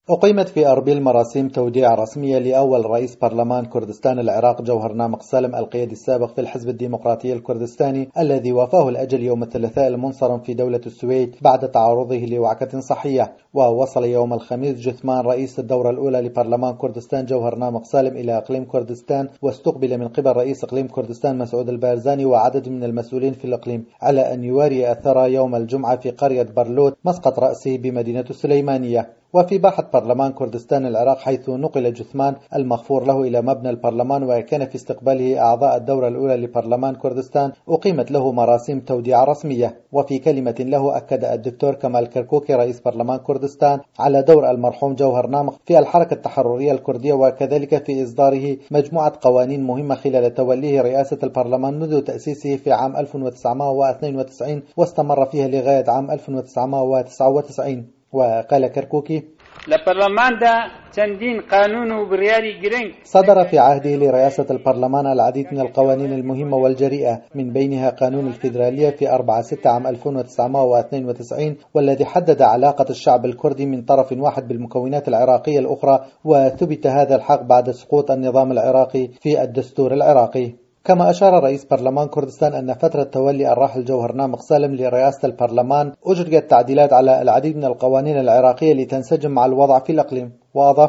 أقيمت في أربيل مراسيم توديع رسمية لأول رئيس برلمان كردستان العراق جوهر نامق سالم القيادي السابق في الحزب الديمقراطي الكردستاني الذي وافاه الأجل يوم الثلاثاء المنصرم في دولة السويد بعد تعرضه لوعكة صحية. ووصل يوم الخميس جثمان رئيس الدورة الأولى لبرلمان كردستان جوهر نامق سالم إلى إقليم كردستان، واستقبل من قبل رئيس إقليم كردستان مسعود البارزاني وعدد من المسؤولين في الإقليم، على أن يواري أثر يوم الجمعة في قرية برلوت مسقط رأسه بمدينة السليمانية. وفي باحة برلمان كردستان العراق حيث نقل جثمان المغفور له إلى مبنى البرلمان، وكان في استقباله أعضاء الدورة الأولى لبرلمان كردستان أقيمت له مراسيم توديع رسمية. وفي كلمة له أكد الدكتور كمال كركوكي رئيس برلمان كردستان على دور المرحوم جوهر نامق في الحركة التحررية الكردية، وكذلك في إصداره مجموعة قوانين مهمة خلال توليه رئاسة البرلمان منذ تأسيسه في عام 1992 واستمر فيها لغاية عام 1999. وقال كركوكي: صدر في عهده لرئاسة البرلمان العديد من القوانين المهمة والجريئة، من بينها قانون الفيدرالية في 4/6 عام 1992، والذي حدد علاقة الشعب الكردي من طرف واحد بالمكونات العراقية الأخرى، وثبت هذا الحق بعد سقوط النظام العراقي في الدستور العراقي. كما أشار رئيس برلمان كردستان أن فترة تولي الراحل جوهر نامق سالم لرئاسة البرلمان أجريت تعديلات على العديد من القوانين العراقية لتنسجم مع الوضع في الإقليم. وأضاف: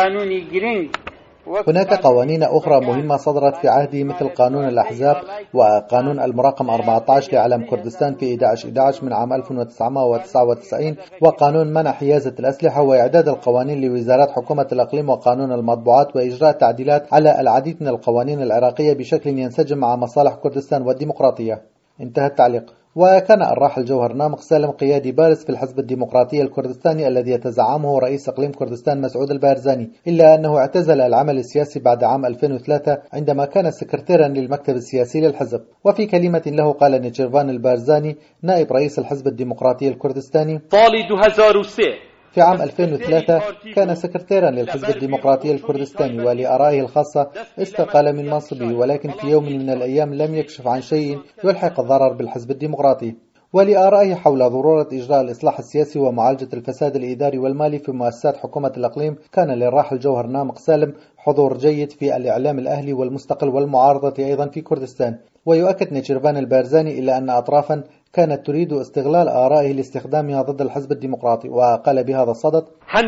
هناك قوانين أخرى مهمة صدرت في عهده مثل قانون الأحزاب وقانون المراقم 14 لعلم كردستان في 11/11 من عام 1999، وقانون منع حيازة الأسلحة، وإعداد القوانين لوزارات حكومة الإقليم، وقانون المطبوعات، وإجراء تعديلات على العديد من القوانين العراقية بشكل ينسجم مع مصالح كردستان والديمقراطية. انتهى التعليق. وكان الراحل جوهر نامق سالم قيادي بارز في الحزب الديمقراطي الكردستاني الذي يتزعمه رئيس إقليم كردستان مسعود البارزاني، إلا أنه اعتزل العمل السياسي بعد عام 2003 عندما كان سكرتيرا للمكتب السياسي للحزب. وفي كلمة له قال نيتشيرفان البارزاني نائب رئيس الحزب الديمقراطي الكردستاني: في عام 2003 كان سكرتيرا للحزب الديمقراطي الكردستاني، ولآرائه الخاصة استقال من منصبه، ولكن في يوم من الأيام لم يكشف عن شيء يلحق الضرر بالحزب الديمقراطي. ولآرائه حول ضرورة إجراء الإصلاح السياسي ومعالجة الفساد الإداري والمالي في مؤسسات حكومة الإقليم، كان للراحل جوهر نامق سالم حضور جيد في الإعلام الأهلي والمستقل والمعارضة أيضا في كردستان. ويؤكد نيتشيرفان البارزاني إلى أن أطرافا كانت تريد استغلال آرائه لاستخدامها ضد الحزب الديمقراطي، وقال بهذا الصدد: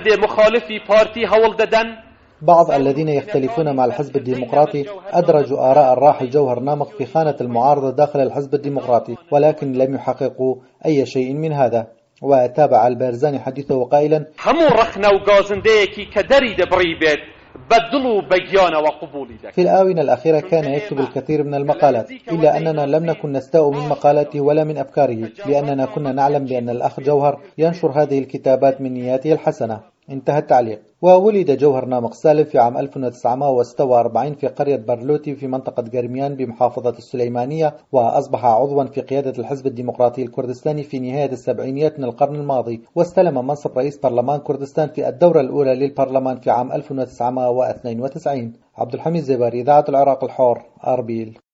بعض الذين يختلفون مع الحزب الديمقراطي أدرجوا آراء الراحل جوهر نامق في خانة المعارضة داخل الحزب الديمقراطي، ولكن لم يحققوا أي شيء من هذا. وتابع البارزاني حديثه قائلا: في الآونة الأخيرة كان يكتب الكثير من المقالات، إلا أننا لم نكن نستاء من مقالاته ولا من أفكاره، لأننا كنا نعلم بأن الأخ جوهر ينشر هذه الكتابات من نياته الحسنة. انتهى التعليق. وولد جوهر نامق سالم في عام 1946 في قرية برلوتي في منطقة قرميان بمحافظة السليمانية، وأصبح عضوا في قيادة الحزب الديمقراطي الكردستاني في نهاية السبعينيات من القرن الماضي، واستلم منصب رئيس برلمان كردستان في الدورة الأولى للبرلمان في عام 1992. عبد الحميد زباري، إذاعة العراق الحر، أربيل.